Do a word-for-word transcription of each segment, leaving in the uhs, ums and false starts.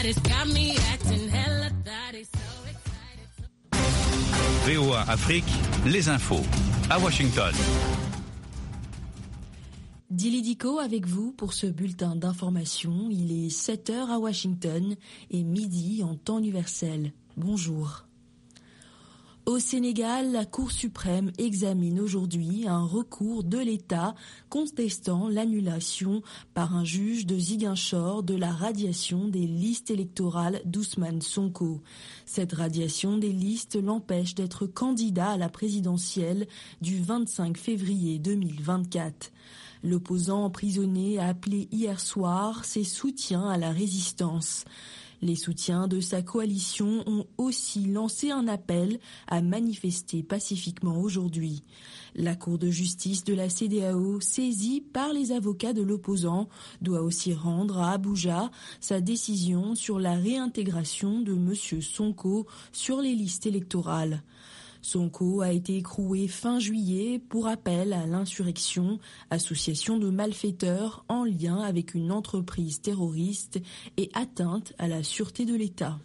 it's got me acting hella thotty, so excited. V O A Afrique, les infos à Washington. Dili Diko avec vous pour ce bulletin d'information. Il est sept heures à Washington et midi en temps universel. Bonjour. Au Sénégal, la Cour suprême examine aujourd'hui un recours de l'État contestant l'annulation par un juge de Ziguinchor de la radiation des listes électorales d'Ousmane Sonko. Cette radiation des listes l'empêche d'être candidat à la présidentielle du vingt-cinq février deux mille vingt-quatre. L'opposant emprisonné a appelé hier soir ses soutiens à la résistance. Les soutiens de sa coalition ont aussi lancé un appel à manifester pacifiquement aujourd'hui. La Cour de justice de la C E D E A O, saisie par les avocats de l'opposant, doit aussi rendre à Abuja sa décision sur la réintégration de M. Sonko sur les listes électorales. Sonko a été écroué fin juillet pour appel à l'insurrection, association de malfaiteurs en lien avec une entreprise terroriste et atteinte à la sûreté de l'État.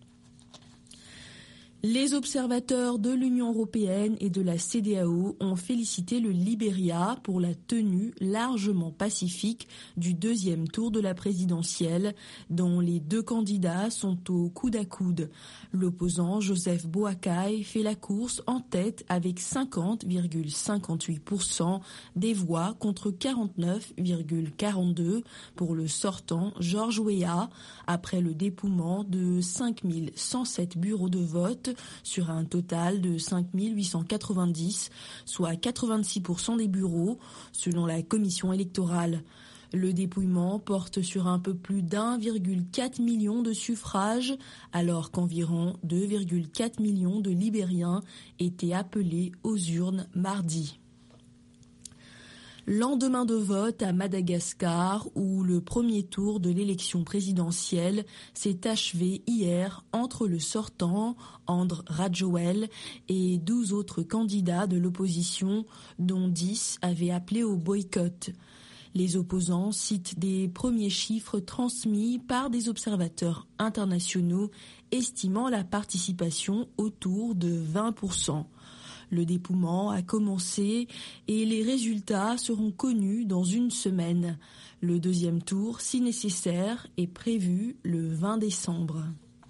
Les observateurs de l'Union européenne et de la C E D E A O ont félicité le Libéria pour la tenue largement pacifique du deuxième tour de la présidentielle, dont les deux candidats sont au coude à coude. L'opposant Joseph Boakai fait la course en tête avec cinquante virgule cinquante-huit pour cent des voix contre quarante-neuf virgule quarante-deux pour le sortant George Weah, après le dépouillement de cinq mille cent sept bureaux de vote sur un total de cinq mille huit cent quatre-vingt-dix, soit quatre-vingt-six pour cent des bureaux, selon la commission électorale. Le dépouillement porte sur un peu plus d'un virgule quatre million de suffrages, alors qu'environ deux virgule quatre millions de Libériens étaient appelés aux urnes mardi. Lendemain de vote à Madagascar, où le premier tour de l'élection présidentielle s'est achevé hier entre le sortant, Andry Rajoelina, et douze autres candidats de l'opposition, dont dix avaient appelé au boycott. Les opposants citent des premiers chiffres transmis par des observateurs internationaux estimant la participation autour de vingt pour cent. Le dépouillement a commencé et les résultats seront connus dans une semaine. Le deuxième tour, si nécessaire, est prévu le vingt décembre.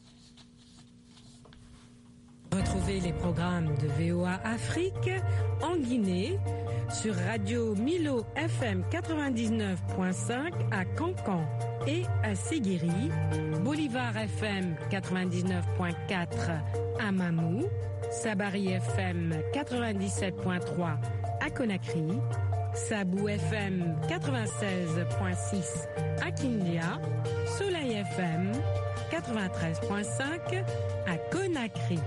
Retrouvez les programmes de V O A Afrique en Guinée sur Radio Milo F M quatre-vingt-dix-neuf virgule cinq à Cancan et à Séguéri, Bolivar F M quatre-vingt-dix-neuf virgule quatre à Mamou, Sabari F M quatre-vingt-dix-sept virgule trois à Conakry, Sabou F M quatre-vingt-seize virgule six à Kindia, Soleil F M quatre-vingt-treize virgule cinq à Conakry.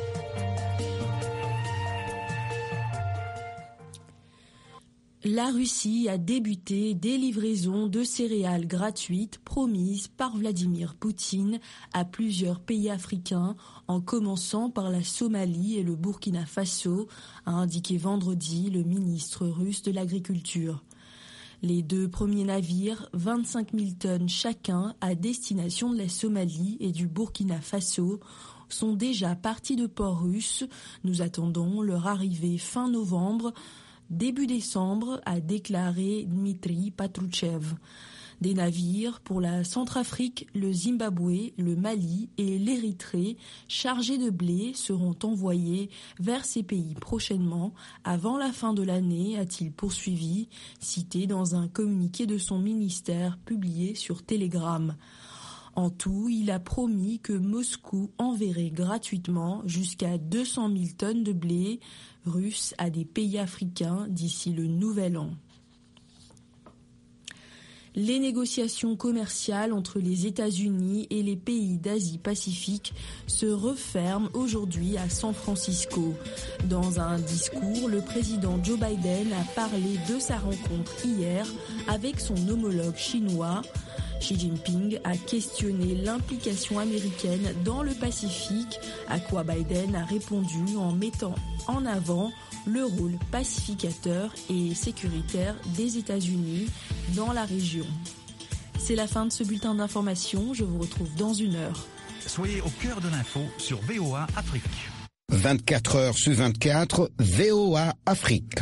La Russie a débuté des livraisons de céréales gratuites promises par Vladimir Poutine à plusieurs pays africains, en commençant par la Somalie et le Burkina Faso, a indiqué vendredi le ministre russe de l'Agriculture. Les deux premiers navires, vingt-cinq mille tonnes chacun, à destination de la Somalie et du Burkina Faso, sont déjà partis de ports russes. Nous attendons leur arrivée fin novembre. Début décembre, a déclaré Dmitry Patrouchev. Des navires pour la Centrafrique, le Zimbabwe, le Mali et l'Érythrée chargés de blé seront envoyés vers ces pays prochainement, avant la fin de l'année, a-t-il poursuivi, cité dans un communiqué de son ministère publié sur Telegram. En tout, il a promis que Moscou enverrait gratuitement jusqu'à deux cent mille tonnes de blé russe à des pays africains d'ici le nouvel an. Les négociations commerciales entre les États-Unis et les pays d'Asie-Pacifique se referment aujourd'hui à San Francisco. Dans un discours, le président Joe Biden a parlé de sa rencontre hier avec son homologue chinois. Xi Jinping a questionné l'implication américaine dans le Pacifique, à quoi Biden a répondu en mettant en avant le rôle pacificateur et sécuritaire des États-Unis dans la région. C'est la fin de ce bulletin d'information. Je vous retrouve dans une heure. Soyez au cœur de l'info sur V O A Afrique. vingt-quatre heures sur vingt-quatre, V O A Afrique.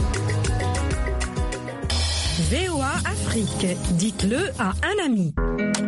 V O A Afrique, dites-le à un ami.